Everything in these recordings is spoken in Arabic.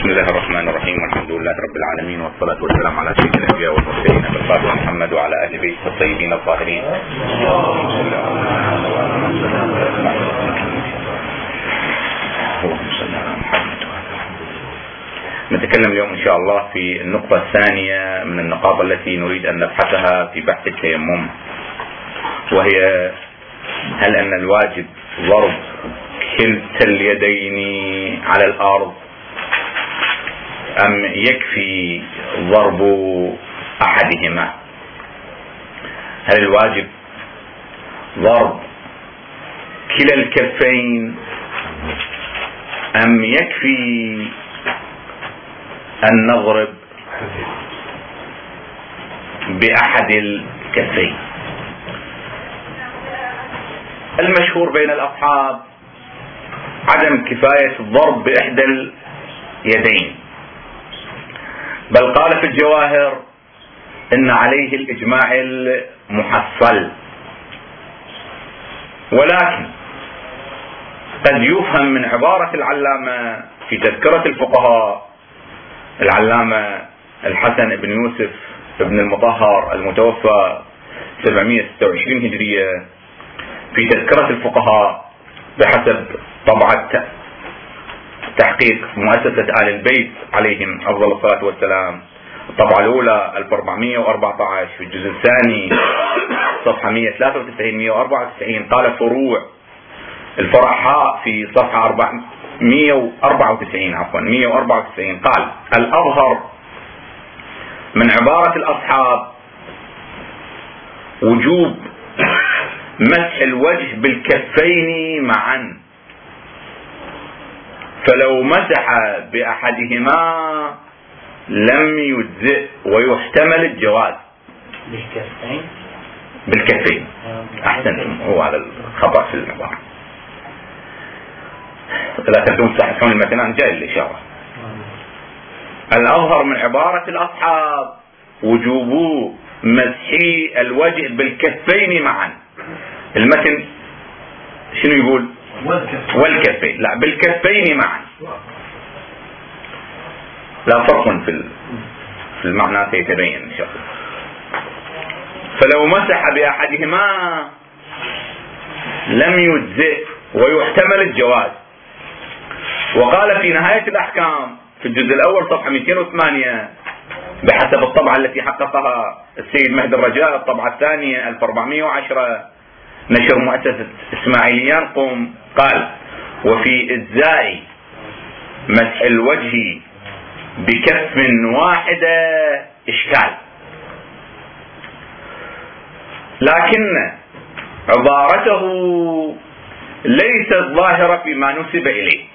بسم الله الرحمن الرحيم والحمد لله رب العالمين والصلاة والسلام على سيد الأنبياء والمرسلين القادم محمد وعلى أهل بيته الطيبين الطاهرين. نتكلم اليوم إن شاء الله في النقطة الثانية من النقاط التي نريد أن نبحثها في بحث التيمم، وهي هل أن الواجب ضرب كلتا اليدين على الأرض أم يكفي ضرب أحدهما؟ هل الواجب ضرب كلا الكفين أم يكفي أن نضرب بأحد الكفين؟ المشهور بين الأصحاب عدم كفاية الضرب بإحدى اليدين، بل قال في الجواهر إن عليه الإجماع المحصل. ولكن قد يفهم من عبارة العلامة في تذكرة الفقهاء، العلامة الحسن بن يوسف بن المطهر المتوفى 726 هجرية، في تذكرة الفقهاء بحسب طبعة تحقيق مؤسسة آل البيت عليهم أفضل الصلاة والسلام، الطبعة الأولى 1414 في الجزء الثاني صفحة 193-194، قال فروع الفرع حاء في صفحة 194 قال: الأظهر من عبارة الأصحاب وجوب مسح الوجه بالكفين معا، فلو مسح بأحدهما لم يجزئ ويحتمل الجواز. بالكفين أحسن، هو على الخطأ في العبارة. لا تكون تحسون المتنان جاي الإشارة. الأظهر من عبارة الأصحاب وجوب مسح الوجه بالكفين معا. المتن شنو يقول؟ والكفين، لا بالكفين معا، لا فرق في المعنى سيتبين إن شاء الله. فلو مسح بأحدهما لم يجزئ ويحتمل الجواز. وقال في نهاية الأحكام في الجزء الأول صفحة 208 بحسب الطبعة التي حققها السيد مهدي الرجاء، الطبعة الثانية 1410 نشر مؤسسة إسماعيليان قم، قال: وفي إجزاء مسح الوجه بكف واحدة إشكال، لكن عبارته ليست ظاهرة فيما نسب إليه.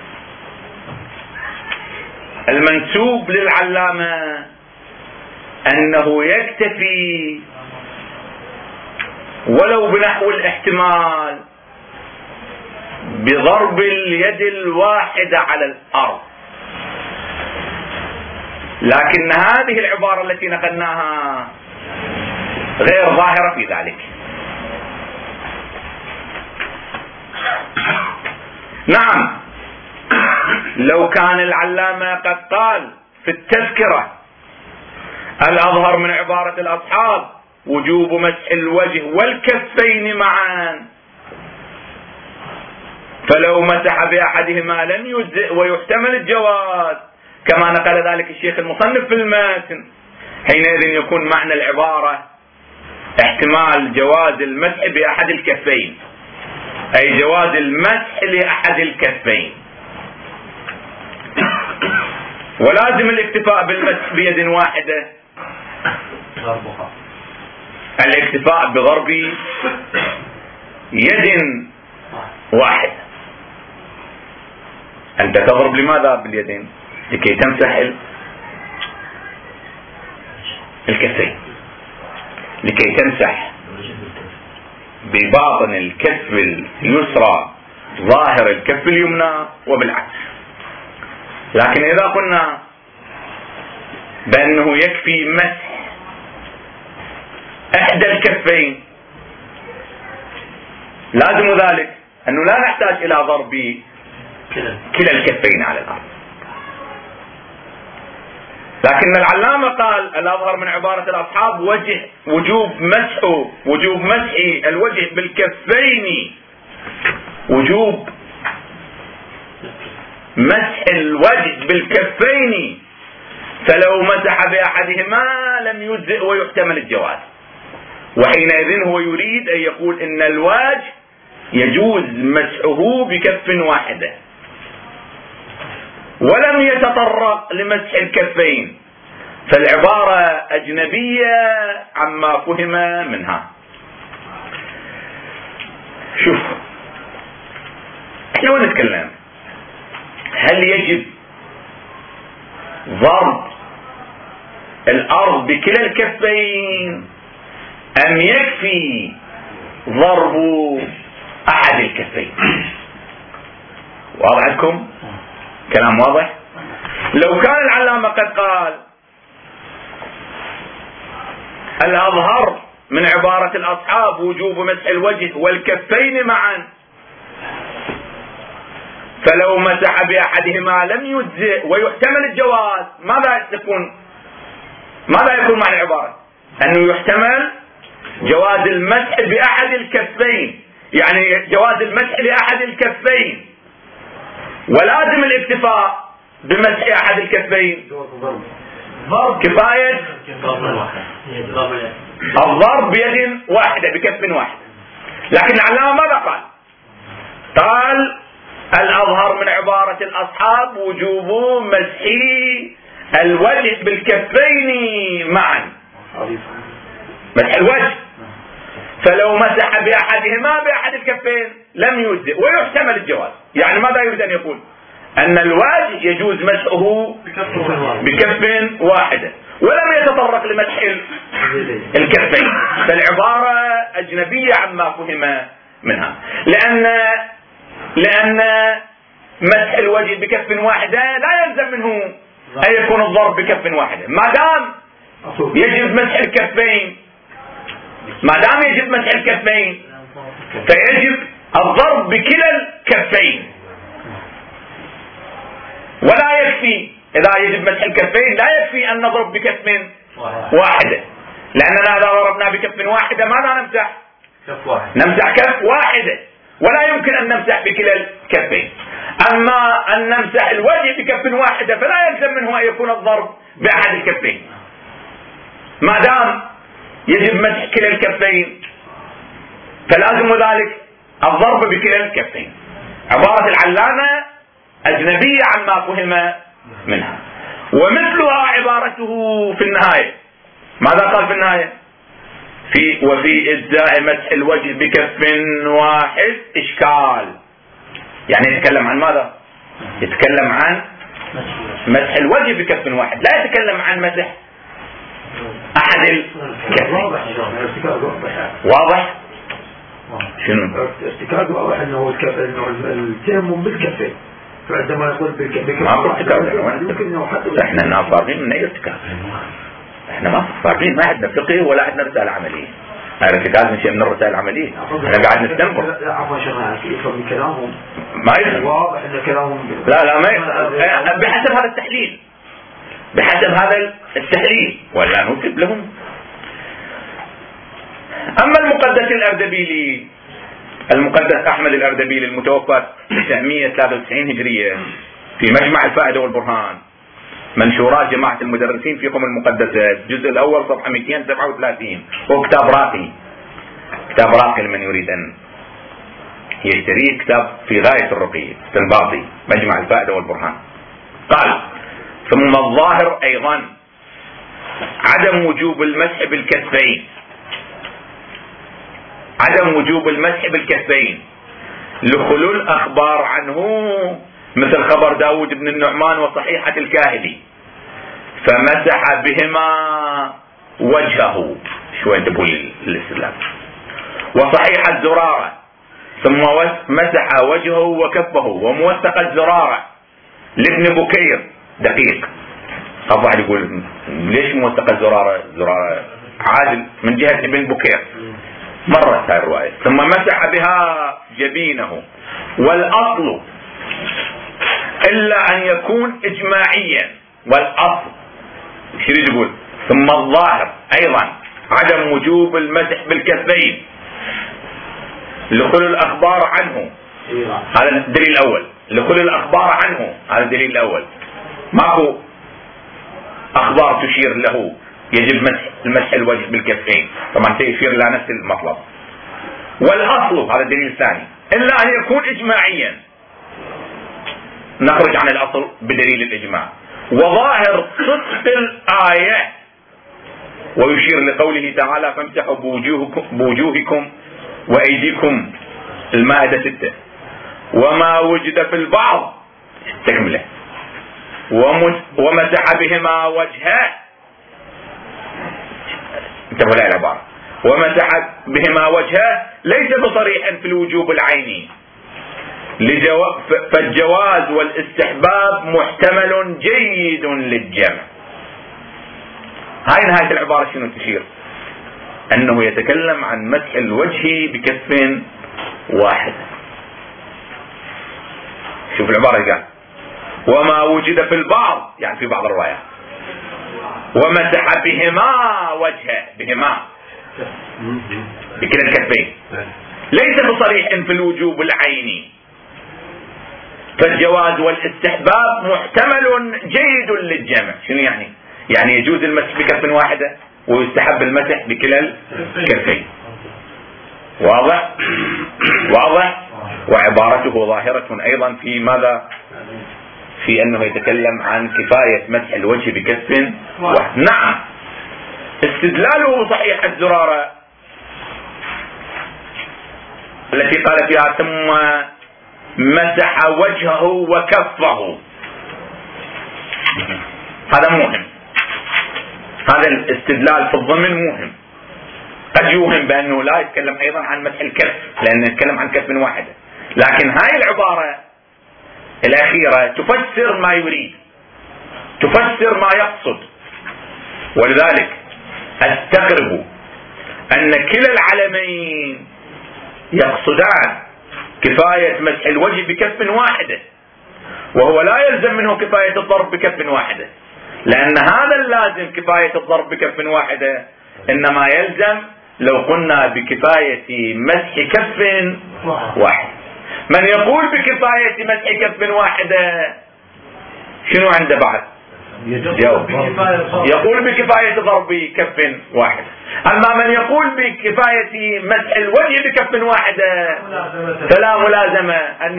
المنسوب للعلامة أنه يكتفي ولو بنحو الاحتمال بضرب اليد الواحدة على الأرض، لكن هذه العبارة التي نقلناها غير ظاهرة في ذلك. نعم، لو كان العلامة قد قال في التذكرة الأظهر من عبارة الأصحاب وجوب مسح الوجه والكفين معا، فلو مسح بأحدهما لم يجزئ ويحتمل الجواز كما نقل ذلك الشيخ المصنف في المتن، حينئذ يكون معنى العبارة احتمال جواز المسح بأحد الكفين، أي جواز المسح لأحد الكفين، ولازم الاكتفاء بالمسح بيد واحدة، الاكتفاء بضرب يد واحدة. أنت تضرب لماذا باليدين؟ لكي تمسح الكفين، لكي تمسح بباطن الكف اليسرى ظاهر الكف اليمنى وبالعكس. لكن إذا قلنا بأنه يكفي مسح إحدى الكفين، لازم ذلك أنه لا نحتاج إلى ضرب كلا الكفين على الأرض. لكن العلامة قال الأظهر من عبارة الأصحاب وجوب مسح الوجه بالكفين، وجوب مسح الوجه بالكفين، فلو مسح بأحدهما لم يجزئ ويحتمل الجواز. وحينئذ هو يريد أن يقول إن الوجه يجوز مسحه بكف واحدة، ولم يتطرق لمسح الكفين، فالعبارة أجنبية عما فهم منها. شوف احنا نتكلم هل يجب ضرب الأرض بكلا الكفين أم يكفي ضرب أحد الكفين؟ واضح لكم؟ كلام واضح؟ لو كان العلامة قد قال الأظهر من عبارة الأصحاب وجوب مسح الوجه والكفين معا، فلو مسح بأحدهما لم يجزئ ويحتمل الجواز، ماذا يكون معنى العبارة؟ أنه يحتمل جواز المسح بأحد الكفين، يعني جواز المسح لأحد الكفين، ولازم الاكتفاء بمسح أحد الكفين كفاية الضرب بيد واحدة بكف واحد. لكن العلامة ماذا قال الأظهر من عبارة الأصحاب وجوب مسح الوجه بالكفين معا، مسح الوجه، فلو مسح بأحدهما بأحد الكفين لم يجزئ ويحتمل الجواز. يعني ماذا يريد أن يقول؟ أن الوجه يجوز مسحه بكف واحدة ولم يتطرق لمسح الكفين، فالعبارة أجنبية عما فهم منها، لأن مسح الوجه بكف واحدة لا يلزم منه أن يكون الضرب بكف واحدة، ما دام يجب مسح الكفين، فيجب الضرب بكلا الكفين، ولا يكفي إذا يجب مسح الكفين لا يكفي أن نضرب بكف واحدة، لأننا إذا ضربنا بكف واحدة ماذا نمسح؟ نمسح كف واحدة، ولا يمكن أن نمسح بكلا الكفين. أما أن نمسح الوجه بكف واحدة فلا يلزم منه أن يكون الضرب بأحد الكفين، ما دام يجب مسح كلا الكفين فلازم ذلك الضرب بكلا الكفين. عبارة العلامة أجنبية عما فهم منها. ومثلها عبارته في النهاية، ماذا قال في النهاية؟ وفي إجزاء مسح الوجه بكف واحد إشكال، يعني يتكلم عن ماذا؟ يتكلم عن مسح الوجه بكف واحد، لا يتكلم عن مسح أحد الكفين. واضح؟ شنو؟ ارتكاز واضح أنه التيمم بالكفين، فعندما يقول بالكفين ما ارتكاز، احنا نافرين من أي ارتكاز، احنا ما فاهمين، ما عندنا فقه ولا عندنا رسالة عملية. الارتكاز من شيء من الرسائل العملية، احنا قاعد نستنبط. لا عفوا شيخنا، يفهم من كلامهم ما يفهم، واضح ان كلامهم لا ما بحسب هذا التحليل، بحسب هذا التحليل، ولا نكتب لهم. اما المقدس الأردبيلي، المقدس أحمد الأردبيلي المتوفى 993 هجرية، في مجمع الفائدة والبرهان، منشورات جماعة المدرسين في قم المقدسة، الجزء الأول صفحة 237، هو كتاب راقي لمن يريد أن يشتريه، كتاب في غاية الرقي، استنباطي، مجمع الفائدة والبرهان. قال: ثم الظاهر أيضا عدم وجوب المسح بالكفين، لخلو الأخبار عنه، مثل خبر داود بن النعمان وصحيحة الكاهلي، فمسح بهما وجهه، شوية تقول الاستدلال، وصحيحة زرارة، ثم مسح وجهه وكفه، وموثقة زرارة لابن بكير دقيق. طبعا يقول ليش موثقة زرارة عادل من جهة ابن بكير، مرت هاي الرواية. ثم مسح بها جبينه، والأصل إلا أن يكون إجماعيا، والأصل ايش يريد يقول؟ ثم الظاهر ايضا عدم وجوب المسح بالكفين لخلو الاخبار عنه، هذا الدليل الاول. لخلو الاخبار عنه، هذا الدليل الاول. ماكو اخبار تشير له يجب المسح الوجه بالكفين، طبعا سيشير الى نفس المطلب. والاصل، هذا الدليل الثاني، الا ان يكون اجماعيا، نخرج عن الاصل بدليل الاجماع. وظاهر صدق الايه، ويشير لقوله تعالى فامسحوا بوجوهكم وايديكم، المائدة 6. وما وجد في البعض، تكمله، ومسح بهما وجهه، انتبهوا لها العبارة، ومسح بهما وجهه ليس بصريح في الوجوب العيني، فالجواز والاستحباب محتمل جيد للجمع. هاي نهاية العبارة شنو تشير؟ انه يتكلم عن مسح الوجه بكف واحد. شوف العبارة قال وما وجد في البعض، يعني في بعض الروايات، ومسح بهما وجهه، بهما بكلا الكفين، ليس بصريح في الوجوب العيني، فالجواز والاستحباب محتمل جيد للجمع. شنو يعني؟ يعني يجوز المسح بكف واحدة ويستحب المسح بكلا الكفين. واضح؟ واضح؟ وعبارته ظاهرة ايضا في ماذا؟ في انه يتكلم عن كفاية مسح الوجه بكف واحد. نعم، استدلاله صحيح الزرارة التي قال فيها ثم مسح وجهه وكفه، هذا مهم، هذا الاستدلال في الضمن مهم. قد يوهم بأنه لا يتكلم أيضا عن مسح الكف، لأنه يتكلم عن كف واحدة، لكن هاي العبارة الأخيرة تفسر ما يريد، تفسر ما يقصد. ولذلك أستغرب أن كلا العلمين يقصدان كفاية مسح الوجه بكف واحدة، وهو لا يلزم منه كفاية الضرب بكف واحدة، لأن هذا اللازم كفاية الضرب بكف واحدة إنما يلزم لو قلنا بكفاية مسح كف واحد. من يقول بكفاية مسح كف واحدة شنو عنده بعد؟ جاوب. يقول بكفاية ضرب كف واحد. أما من يقول بكفاية مسح الوجه بكف واحدة فلا ملازمة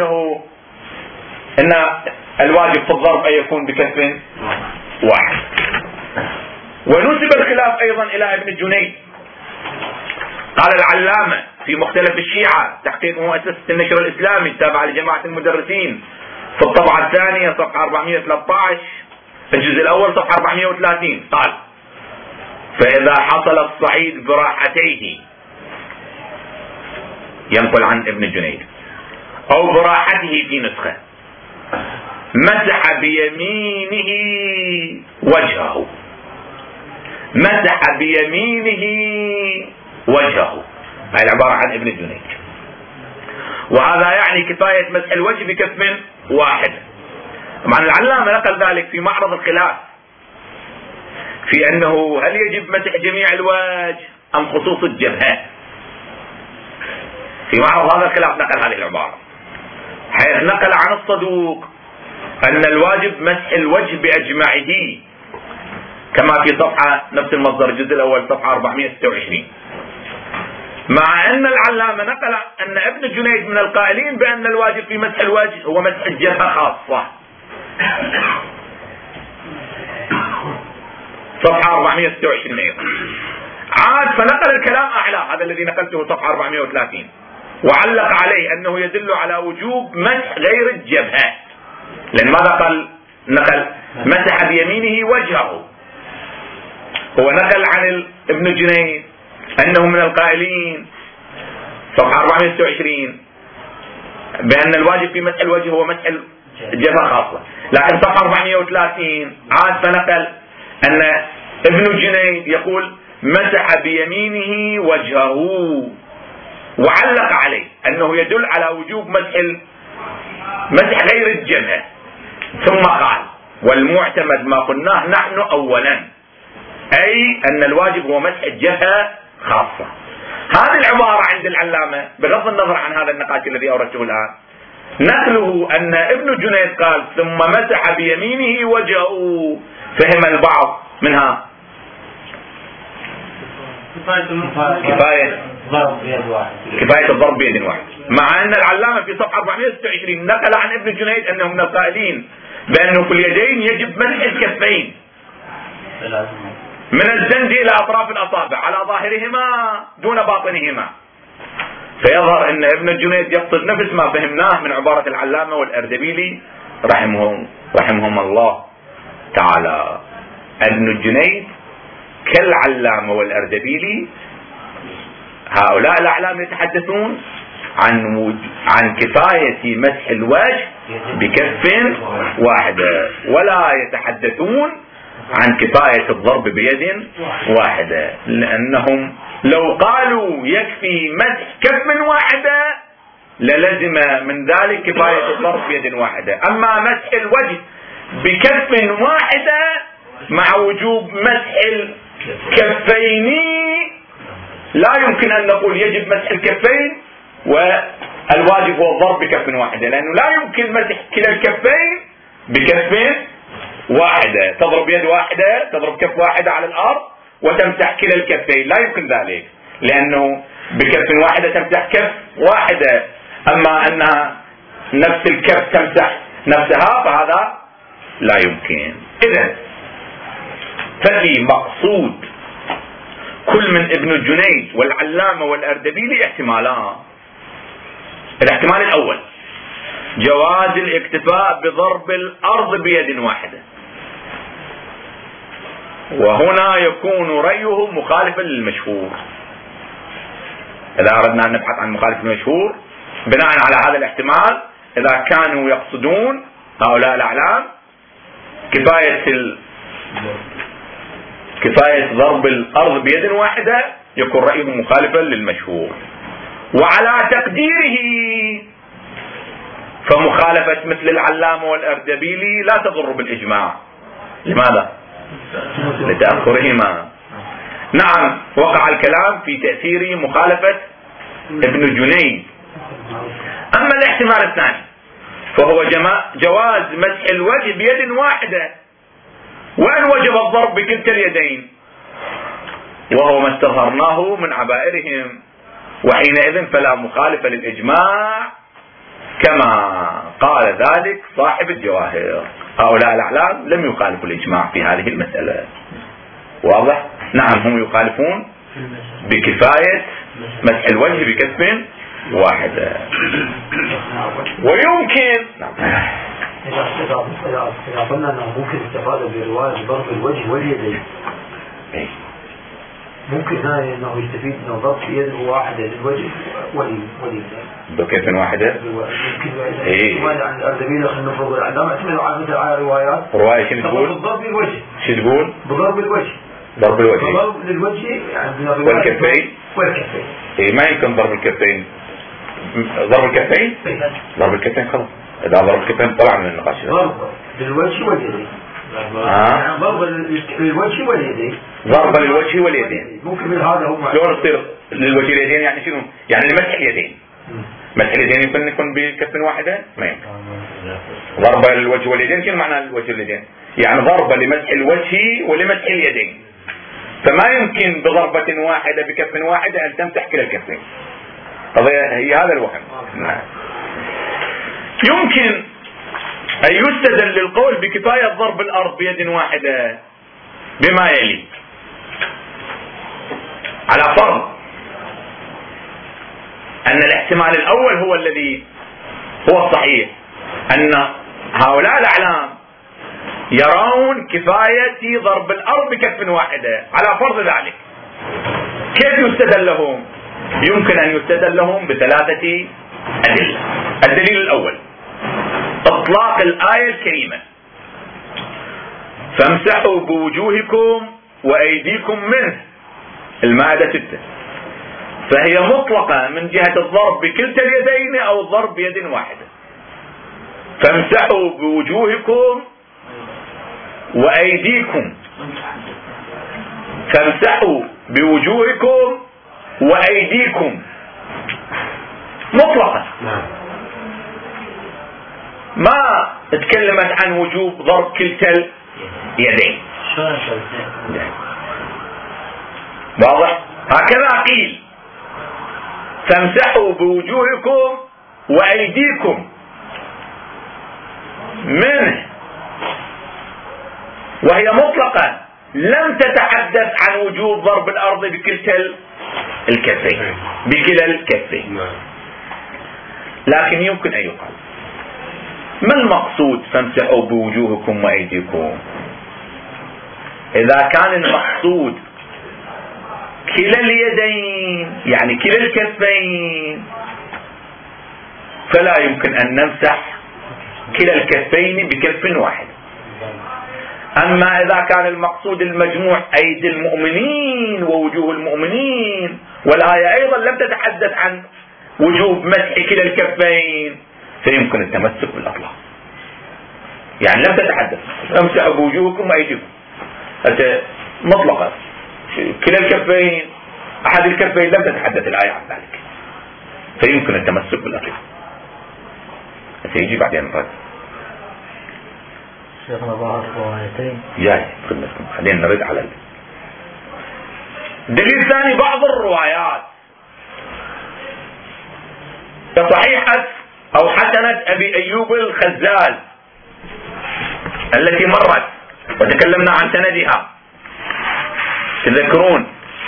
أن الواجب في الضرب أن يكون بكف واحد. ونسب الخلاف أيضا إلى ابن الجنيد. قال العلامة في مختلف الشيعة، تحقيق مؤسسة النشر الإسلامي التابعة لجماعة المدرسين، في الطبعة الثانية صفحة 413 الجزء الأول صفحة 430، قال فإذا حصل الصعيد براحتيه، ينقل عن ابن الجنيد، أو براحته في نسخة، مسح بيمينه وجهه، مسح بيمينه وجهه، هاي العبارة عن ابن الجنيد. وهذا يعني كفاية مسح الوجه بكف واحد. طبعا العلامة نقل ذلك في معرض الخلاف في أنه هل يجب مسح جميع الوجه أم خصوص الجبهة. في معرض هذا الخلاف نقل هذه العبارة، حيث نقل عن الصدوق أن الواجب مسح الوجه بأجمعه، كما في صفحة نفس المصدر الجزء الأول صفحة 426. مع أن العلامة نقل أن ابن جنيد من القائلين بأن الواجب في مسح الوجه هو مسح الجبهة خاصة، صفحة 426 أيضا. عاد فنقل الكلام أعلى، هذا الذي نقلته صفحة 430، وعلق عليه أنه يدل على وجوب مسح غير الجبهة، لأن ماذا قال؟ نقل مسح بيمينه وجهه. هو نقل عن ابن جنيد أنه من القائلين صفحة 426 بأن الواجب في مسح الوجه هو مسح الجبهة خاصة، لكن صفحة 430 عاد فنقل أن ابن جنيد يقول مسح بيمينه وجهه، وعلق عليه أنه يدل على وجوب مسح غير الجبهة. ثم قال والمعتمد ما قلناه نحن أولا، أي أن الواجب هو مسح الجبهة خاصة. هذه العبارة عند العلامة بغض النظر عن هذا النقاش الذي أوردته الآن، نقله أن ابن جنيد قال ثم مسح بيمينه وجهه، فهم البعض منها كفاية الضرب بيد واحد، مع أن العلامة في صفحة 426 نقل عن ابن جنيد أنه من القائلين بأنه في اليدين يجب مسح الكفين من الزند إلى أطراف الأصابع على ظاهرهما دون باطنهما. فيظهر أن ابن الجنيد يقصد نفس ما فهمناه من عبارة العلامة والأردبيلي رحمهم الله تعالى. ابن الجنيد كالعلامة والأردبيلي هؤلاء الأعلام يتحدثون عن كفاية مسح الوجه بكف واحدة، ولا يتحدثون عن كفاية الضرب بيد واحدة، لأنهم لو قالوا يكفي مسح كف واحدة للزم من ذلك كفاية الضرب بيد واحدة. أما مسح الوجه بكف واحدة مع وجوب مسح الكفين لا يمكن أن نقول يجب مسح الكفين والواجب هو الضرب بكف واحدة، لأنه لا يمكن مسح كلا الكفين بكف واحدة. تضرب يد واحدة، تضرب كف واحدة على الأرض وتمسح كلا الكفين، لا يمكن ذلك، لأنه بكف واحدة تمسح كف واحدة. أما أنها نفس الكف تمسح نفسها فهذا لا يمكن. إذن ففي مقصود كل من ابن الجنيد والعلامة والأردبيلي احتمالان. الاحتمال الأول جواز الاكتفاء بضرب الأرض بيد واحدة، وهنا يكون رأيه مخالفا للمشهور. إذا أردنا أن نبحث عن مخالف المشهور بناء على هذا الاحتمال، إذا كانوا يقصدون هؤلاء الأعلام كفاية ضرب الأرض بيد واحدة، يكون رأيه مخالفا للمشهور. وعلى تقديره فمخالفة مثل العلامة والأردبيلي لا تضر بالإجماع. لماذا؟ لتأخرهما. نعم، وقع الكلام في تأثير مخالفة ابن جنيد. أما الاحتمال الثاني فهو جواز مسح الوجه بيد واحدة وأن وجب الضرب بكلتا اليدين، وهو ما استظهرناه من عبائرهم، وحينئذ فلا مخالف للإجماع كما قال ذلك صاحب الجواهر. هؤلاء الأعلام لم يخالفوا الإجماع في هذه المسألة. واضح؟ نعم، هم يخالفون بكفاية مسح الوجه بكف واحدة. ويمكن إذا قلنا أنه ممكن استفادة برواية ضرب الوجه واليدين، ممكن هاي أنه يستفيد أنه ضرب يده واحدة للوجه واليدين بكف واحدة. ممكن عن الأردبيلي خلينا نفرض الأعلام اعتمدوا على رواية شو تقول؟ بالضرب الوجه. شو تقول؟ بضرب الوجه. ضرب الوجه. ضرب للوجه يعني والكفين. ما يمكن ضرب الكفين. ضرب الكفين؟ ضرب الكفين خلاص. إذا ضرب الكفين طلع من النقاش. ضرب للوجه واليدين. يعني ضرب للوجه واليدين. ضرب للوجه واليدين. ممكن من هذا هو. شلون يصير للوجه واليدين؟ يعني شنو؟ يعني لمسح اليدين. مسح اليدين يمكن يكون بكف واحدة؟ ما يمكن. ضرب للوجه واليدين شنو معنى الوجه واليدين؟ يعني ضرب لمسح الوجه ولمسح اليدين. فما يمكن بضربة واحدة بكف واحدة أن تمسح كلا الكفين. هي هذا الوهم. يمكن أن يستدل للقول بكفاية ضرب الأرض بيد واحدة بما يلي: على فرض أن الاحتمال الأول هو الذي هو الصحيح، أن هؤلاء الأعلام يرون كفاية ضرب الأرض بكف واحدة. على فرض ذلك كيف يستدل لهم؟ يمكن أن يستدل لهم بثلاثة أدلة. الدليل الأول إطلاق الآية الكريمة: فامسحوا بوجوهكم وأيديكم منه، المائدة 6، فهي مطلقة من جهة الضرب بكلتا اليدين أو الضرب بيد واحدة. فامسحوا بوجوهكم وأيديكم فامسحوا بوجوهكم وأيديكم مطلقا، ما تكلمت عن وجوب ضرب كلتا اليدين. واضح؟ هكذا قيل فامسحوا بوجوهكم وأيديكم منه، وهي مطلقة لم تتحدث عن وجوب ضرب الأرض بكلتا الكفين، بكلا الكفين. لكن يمكن أن يقال ما المقصود فامسحوا بوجوهكم وأيديكم؟ إذا كان المقصود كلا اليدين يعني كلا الكفين فلا يمكن أن نمسح كلا الكفين بكف واحد. أما إذا كان المقصود المجموع أيدي المؤمنين ووجوه المؤمنين، والآية أيضا لم تتحدث عن وجوب مسح كلا الكفين، فيمكن التمسك بالأطلاق. يعني لم تتحدث امسحوا بوجوهكم وأيديكم مطلقا، كلا الكفين أحد الكفين لم تتحدث الآية عن ذلك، فيمكن التمسك بالأطلاق. سيجي بعدين الرد. شيخنا ظهر روايتين جاي خدمتكم، خلينا نرد على الدليل الثاني. بعض الروايات كصحيحة أو حسنة أبي أيوب الخزاز التي مرت وتكلمنا عن سندها، تذكرون؟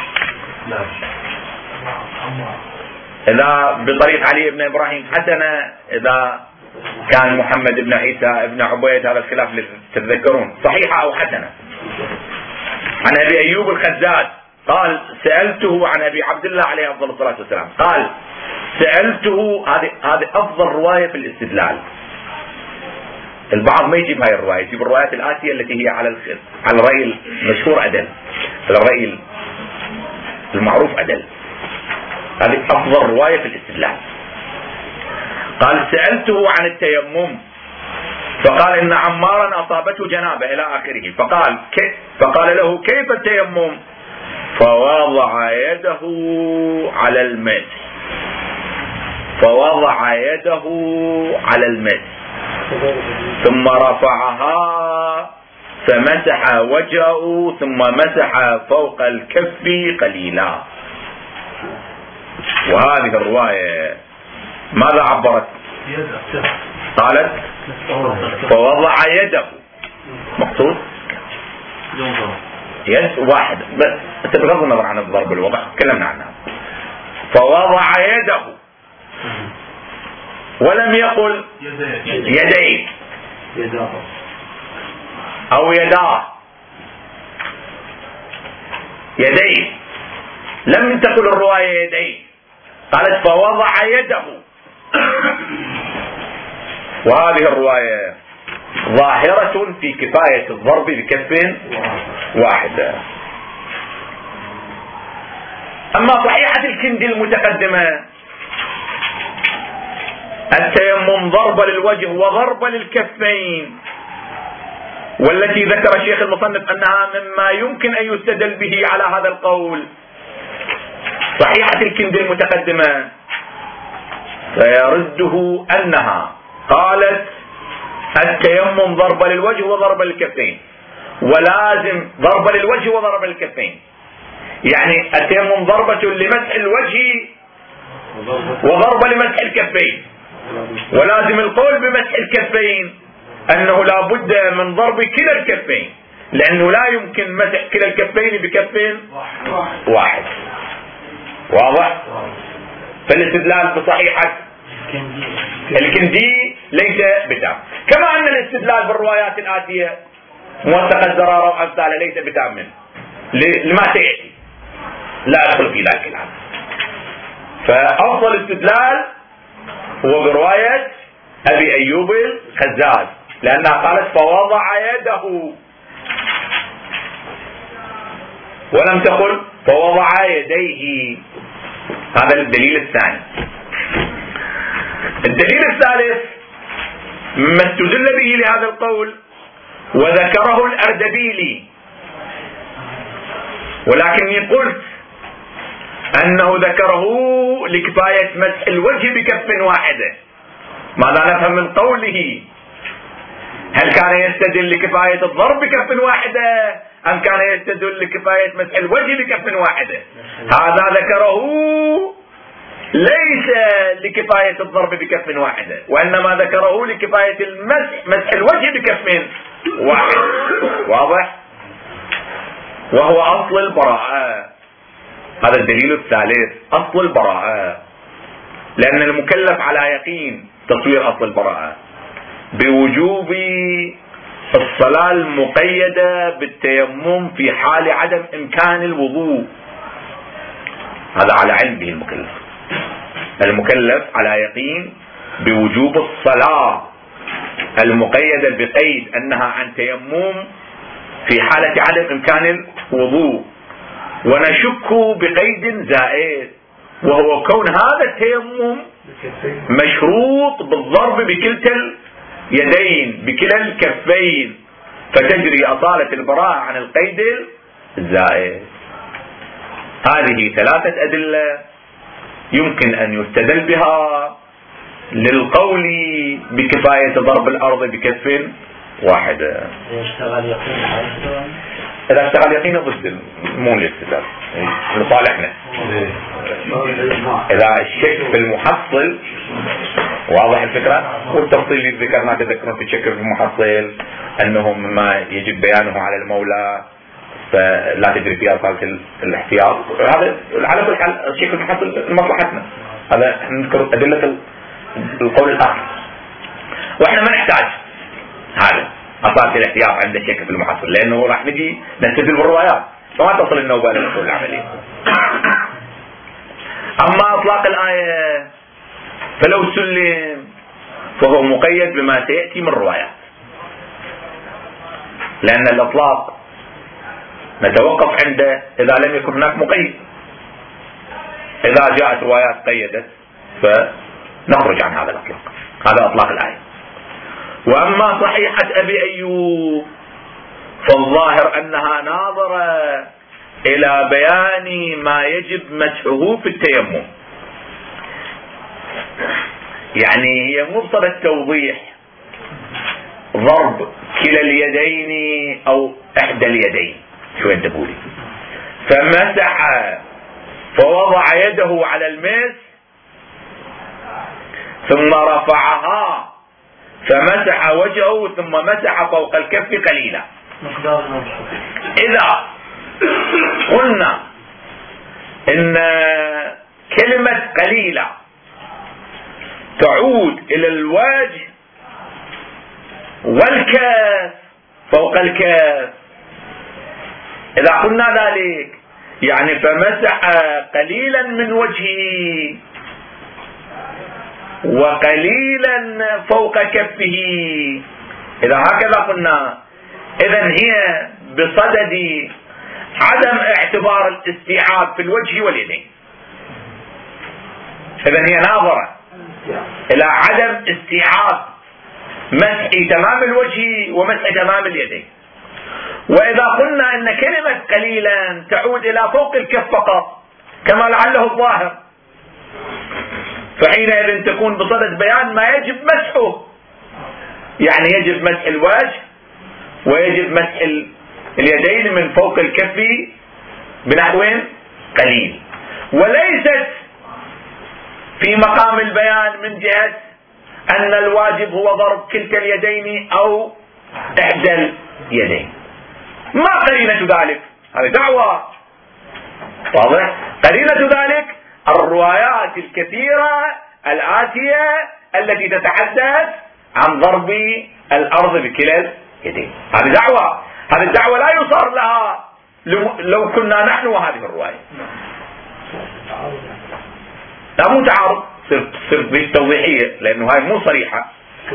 إذا بطريق علي بن إبراهيم حسنة، إذا كان محمد بن عيسى بن عبيد، هذا الخلاف اللي تتذكرون، صحيحة أو حسنة. عن أبي أيوب الخزاز قال سألته عن أبي عبد الله عليه أفضل الصلاة والسلام، قال سألته، هذه أفضل رواية في الاستدلال. البعض ما يجيب هاي الرواية، يجيب الروايات الآتية التي هي على الرأي المشهور أدل، على الرأي المعروف أدل. هذه أفضل رواية في الاستدلال. قال سألته عن التيمم فقال إن عمارا أصابته جنابة إلى آخره، فقال له كيف التيمم؟ فوضع يده على المسح، فوضع يده على المسح ثم رفعها فمسح وجهه ثم مسح فوق الكف قليلا. وهذه الرواية ماذا عبرت؟ قالت فوضع يده، مقصود يد واحد بس، بغض النظر عن الضرب الوضع تكلمنا عنها. فوضع يده ولم يقل يديه أو يداه، يديه، لم تقل الرواية يديه، قالت فوضع يده. وهذه الرواية ظاهرة في كفاية الضرب بكف واحد. أما صحيحة الكندي المتقدمة التيمم ضرب للوجه وضرب للكفين، والتي ذكر الشيخ المصنف أنها مما يمكن أن يستدل به على هذا القول، صحيحة الكندي المتقدمة فيرده أنها قالت التيمم ضرب للوجه وضرب للكفين، ولازم ضرب للوجه وضرب للكفين، يعني التيمم ضربة لمسح الوجه وضرب لمسح الكفين، ولازم القول بمسح الكفين أنه لا بد من ضرب كلا الكفين، لأنه لا يمكن مسح كلا الكفين بكفين واحد. واضح؟ فالاستدلال بصحيحة الكندي ليس بتام، كما أن الاستدلال بالروايات الآتية موثقة الزرارة وأمثالها ليس بتام منه لما سيأتي، لا أدخل في ذلك الآن. فأفضل استدلال هو برواية أبي أيوب الخزاز، لأنها قالت فوضع يده ولم تقل فوضع يديه. هذا الدليل الثاني. الدليل الثالث ما استدل به لهذا القول وذكره الأردبيلي ولكني قلت أنه ذكره لكفاية مسح الوجه بكف واحدة. ماذا نفهم من قوله؟ هل كان يستدل لكفاية الضرب بكف واحدة أم كان يستدل لكفاية مسح الوجه بكف واحدة؟ هذا ذكره ليس لكفاية الضرب بكف واحدة، وإنما ذكره لكفاية مسح الوجه بكف واحد. واضح؟ وهو أصل البراءة. هذا الدليل الثالث، أصل البراءة، لأن المكلف على يقين تصوير أصل البراءة بوجوب الصلاة المقيدة بالتيمم في حال عدم إمكان الوضوء. هذا على علم به المكلف على يقين بوجوب الصلاة المقيدة بقيد أنها عن تيمم في حالة عدم إمكان الوضوء، ونشك بقيد زائد وهو كون هذا التيمم مشروط بالضرب بكلتا اليدين بكلا الكفين، فتجري أصالة البراءة عن القيد الزائد. هذه ثلاثة أدلة يمكن أن يستدل بها للقول بكفاية ضرب الأرض بكف واحدة. إذا اشتغل يقين ضد مو الاستدلال لصالحنا. إذا الشك في المحصل واضح الفكرة، والتفصيل اللي ذكرنا تذكرون في الشك في المحصل أنه مما يجب بيانه على المولى فلا تجري فيها صالة الاحتياط. هذا على كل حال الشك في المحصل لمصلحتنا. هذا نذكر أدلة القول الآخر، وإحنا ما نحتاج هذا أصالة الاحتياط عند الشك في المحصل، لأنه راح نجي نستدل بالروايات فما تصل النوبة للقول العملي. أما أطلاق الآية فلو سلم فهو مقيد بما سيأتي من الروايات، لأن الإطلاق نتوقف عنده إذا لم يكن هناك مقيد. إذا جاءت روايات قيدت فنخرج عن هذا الإطلاق. هذا إطلاق الآية. وأما صحيحة أبي أيوب فالظاهر أنها ناظرة إلى بيان ما يجب مسحه في التيمم، يعني هي مبصرة توضيح ضرب كلا اليدين أو إحدى اليدين. شو أنت تقولي؟ فمسح فوضع يده على المس ثم رفعها فمسح وجهه ثم مسح فوق الكف قليلا. إذا قلنا إن كلمة قليلة تعود إلى الوجه والكف فوق الكف، إذا قلنا ذلك يعني فمسح قليلا من وجهه وقليلا فوق كفه، إذا هكذا قلنا إذن هي بصدد عدم اعتبار الاستيعاب في الوجه واليدين. إذن هي ناظرة إلى عدم استيعاب مسح تمام الوجه ومسح تمام اليدين. وإذا قلنا إن كلمة قليلا تعود إلى فوق الكف فقط كما لعله الظاهر، فحينئذ تكون بصدد بيان ما يجب مسحه، يعني يجب مسح الوجه ويجب مسح اليدين من فوق الكف بنحو قليل، وليست في مقام البيان من جهة أن الواجب هو ضرب كلتا اليدين أو إحدى اليدين. ما قرينة ذلك؟ هذه دعوة واضح. قرينة ذلك الروايات الكثيرة الآتية التي تتحدث عن ضرب الأرض بكلا اليدين. هذه دعوة، هذه الدعوة لا يصار لها لو كنا نحن وهذه الرواية. لا مو تعارض، صرت توضيحية لأنه هاي مو صريحة.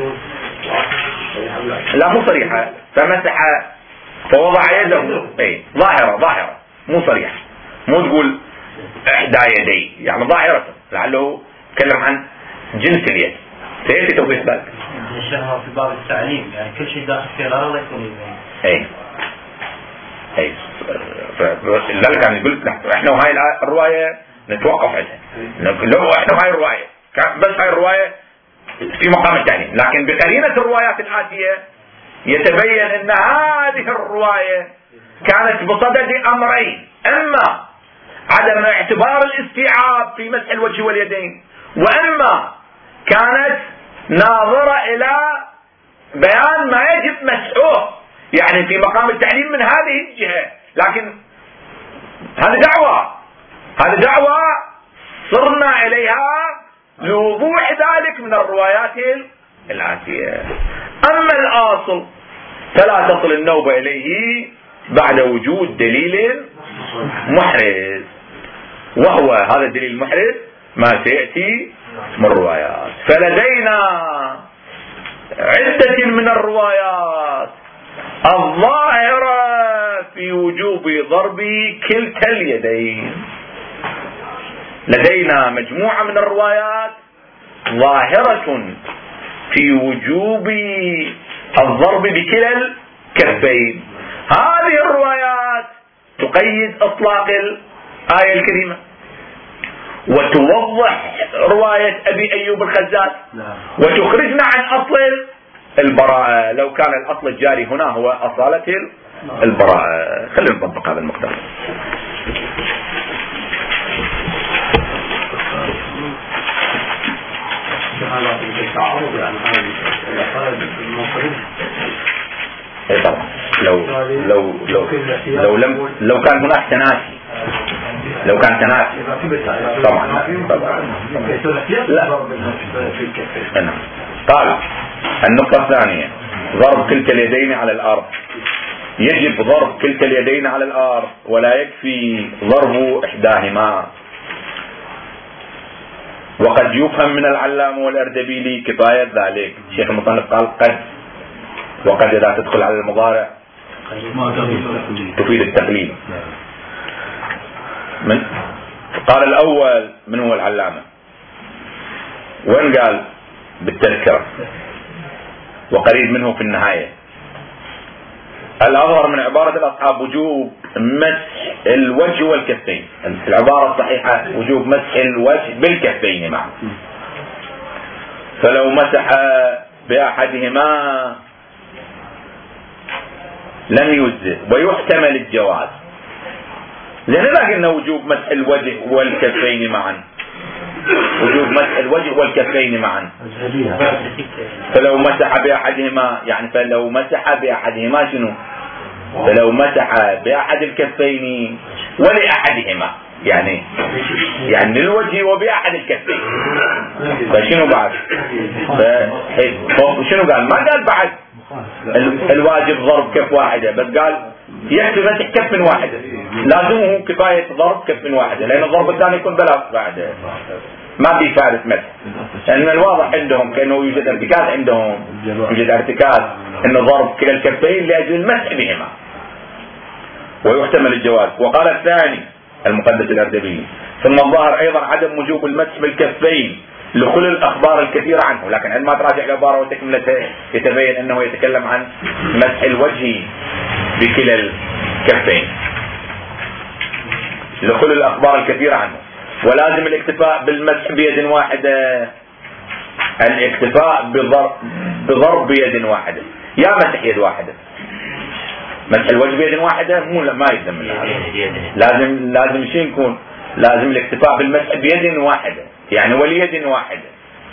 لا مو صريحة. فمسح فوضع يده، اي ظاهرة مو صريحة، مو تقول احدى يدي، يعني ظاهرة لعله تكلم عن جنس اليد. سيأتي توضيح ذلك نشرها في باب التعليم، يعني كل شيء داخل في الأرض يكون يبين. اي لذلك يعني قلت احنا وهاي الرواية نتوقف عندها، لو احنا وهاي الرواية بس هاي الرواية في مقام التعليم، لكن بقرينة الروايات الآتية يتبين ان هذه الرواية كانت بصدد امرين: اما عدم اعتبار الاستيعاب في مسح الوجه واليدين، واما كانت ناظرة الى بيان ما يجب مسحه، يعني في مقام التعليم من هذه الجهة. لكن هذه دعوة صرنا اليها لوضوح ذلك من الروايات الآتية. اما الاصل فلا تصل النوبة اليه بعد وجود دليل محرز، وهو هذا الدليل المحرز ما سيأتي من الروايات. فلدينا عدة من الروايات الظاهرة في وجوب ضرب كلتا اليدين. لدينا مجموعة من الروايات ظاهرة في وجوب الضرب بكلا الكفين. هذه الروايات تقيد اطلاق الآية الكريمة، وتوضح رواية ابي ايوب الخزاز، وتخرجنا عن اصل البراءة لو كان الاصل الجاري هنا هو اصالة البراءة. خلينا نطبق هذا المقدار. طبعا لو كان هناك تناسي، لو كان تناسي طبعا لا. قال النقطة الثانية: ضرب كلتا اليدين على الأرض. يجب ضرب كلتا اليدين على الأرض، ولا يكفي ضرب إحداهما. وقد يفهم من العلامة والأردبيلي كفاية ذلك. الشيخ المصنف قال قد، وقد إذا تدخل على المضارع تفيد التقليل. قال الأول من هو العلامة، وين قال؟ بالتذكرة، وقريب منه في النهاية. الأظهر من عبارة الأصحاب وجوب مسح الوجه والكفين. العبارة الصحيحة وجوب مسح الوجه بالكفين معا، فلو مسح بأحدهما لم يجزئ ويحتمل الجواز. لذلك قلنا وجوب مسح الوجه والكفين معا، وجوب مسح الوجه والكفين معا. فلو مسح بأحدهما، يعني فلو مسح بأحدهما شنو؟ فلو مسح بأحد الكفين ولأحدهما، يعني للوجه وبأحد الكفين. فشنو بعد؟ شنو قال؟ ما قال بعد الواجب ضرب كف واحدة، بس قال يكفي مسح كف واحدة، لازمه كفاية ضرب كف واحدة، لأن الضرب الثاني يكون بلا بعد ما في فائدة مسح. لأن الواضح عندهم كأنه يوجد ارتكاز، عندهم يوجد ارتكاز أنه ضرب كلا الكفين لأجل المسح بهما ويحتمل الجواز. وقال الثاني المقدس الأردبيلي: ثم الظاهر أيضا عدم وجوب المسح بالكفين لكل الأخبار الكثيرة عنه. لكن عندما تراجع العبارة وتكملتها يتبين أنه يتكلم عن مسح الوجه بكلا الكفين لكل الأخبار الكثيرة عنه. ولازم الاكتفاء بالمسح بيد واحدة، الاكتفاء بضرب بيد واحدة. يا مسح يد واحدة، مسح الوجه بيد واحدة ما يلزم من هذا. لازم شيء يكون، لازم الاكتفاء بالمسح بيد واحدة، يعني وليد واحدة.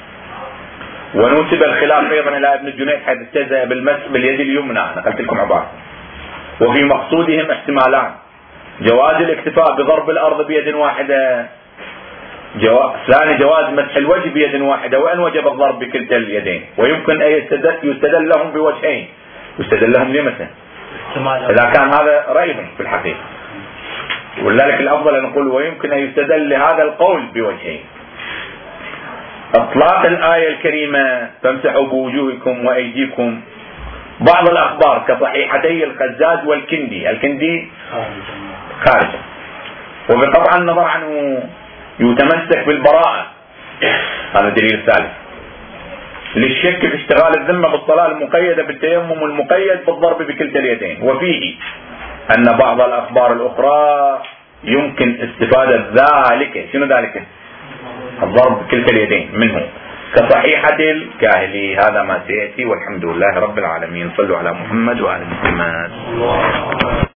ونسب الخلاف ايضا الى ابن الجنيد حيث استجزأ بالمسح باليد اليمنى، نقلت لكم عبارة. وفي مقصودهم احتمالان: جواز الاكتفاء بضرب الارض بيد واحدة، ثاني جواز مسح الوجه بيد واحدة وان وجب الضرب بكلتا اليدين. ويمكن ان يستدل لهم بوجهين. يستدل لهم ليه مثلا؟ اذا كان هذا رأيهم في الحقيقة، ولذلك الافضل ان نقول ويمكن ان يستدل لهذا القول بوجهين: اطلاق الآية الكريمة فامسحوا بوجوهكم وايديكم، بعض الاخبار كصحيحتي الخزاز والكندي، الكندي خارج، وبقطع النظر عنه يتمسك بالبراءة. هذا الدليل الثالث للشك في اشتغال الذمة بالصلاة المقيدة بالتيمم المقيد بالضرب بكلتا اليدين. وفيه أن بعض الأخبار الأخرى يمكن استفادة ذلك. شنو ذلك؟ الضرب بكلتا اليدين منه كصحيحة الكاهلي. هذا ما سيأتي، والحمد لله رب العالمين. صلوا على محمد وآل محمد.